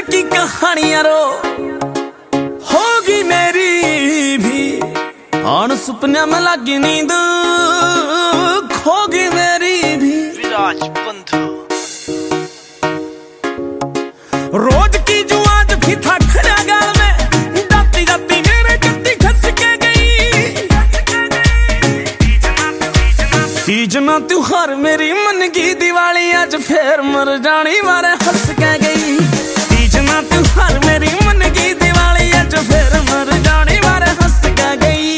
की कहानियां रो होगी मेरी भी आन सुपने में लगी नींद खोगी मेरी भी। विराज बंधु रोज की जो आज भी था खड़ा गाल में जाती जाती मेरे गद्दी खस के गई। तीजना त्योहार मेरी मन की दिवाली आज फिर मर जानी मारे हंस के गई। तीजना त्योहार मेरी मन की दिवाली आज फिर मर जानी मारे हंस के गई।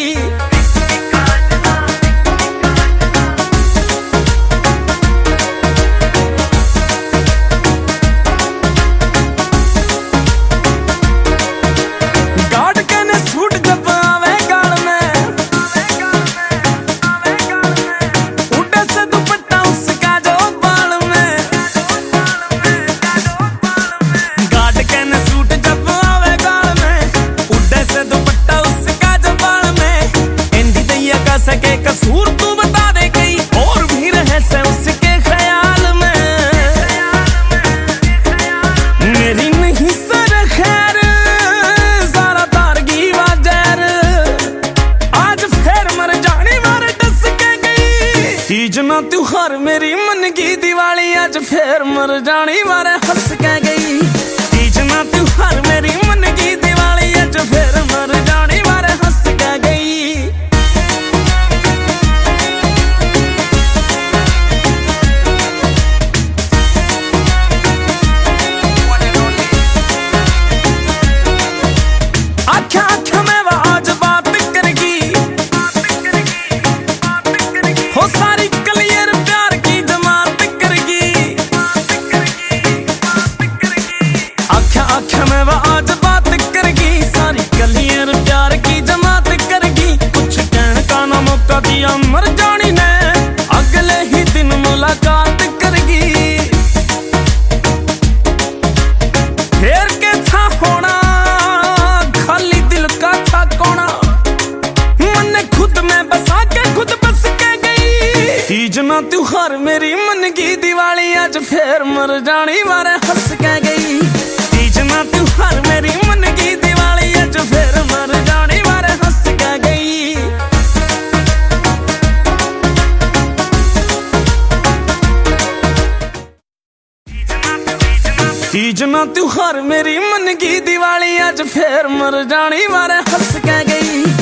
सके कसूर तू बता दे कई और भी रहे से उसके ख्याल में। मेरी नहीं सर खैर सारा तारगी वाजर आज फिर मर जाने मारे डस के गई। तीजना त्योहार मेरी मन की दिवाली आज फिर मर जाने मारे हंस के गई। तीजना त्योहार मेरी मन की दिवाली आज फिर मर जाने मारे हंस के गई। आज बात करगी सारी कलियर प्यार की जमात करगी। कुछ कहने का ना मौका दिया मर जानी ने अगले ही दिन मुलाकात करगी। फेर के था होना खाली दिल का था कोना मन खुद में बसा के खुद बस के गई। तीजना त्योहार मेरी मन की दिवाली आज फिर मर जानी मारे हंस के गई। तीजना त्योहार मेरी मन की दिवाली आज फिर मर जाने मारे हंस के गई। तीजना त्योहार मेरी मन की दिवाली आज फिर मर जाने मारे हंस के गई।